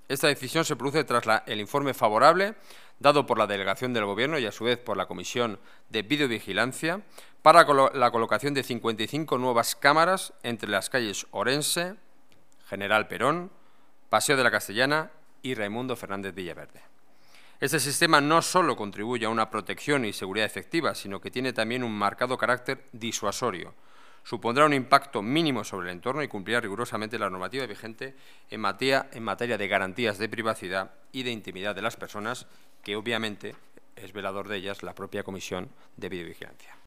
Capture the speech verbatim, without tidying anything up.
Esta decisión se produce tras la, el informe favorable dado por la Delegación del Gobierno y, a su vez, por la Comisión de Videovigilancia para colo la colocación de cincuenta y cinco nuevas cámaras entre las calles Orense, General Perón, Paseo de la Castellana y Raimundo Fernández Villaverde. Este sistema no solo contribuye a una protección y seguridad efectiva, sino que tiene también un marcado carácter disuasorio. Supondrá un impacto mínimo sobre el entorno y cumplirá rigurosamente la normativa vigente en materia, en materia de garantías de privacidad y de intimidad de las personas, que obviamente es velador de ellas la propia Comisión de Videovigilancia.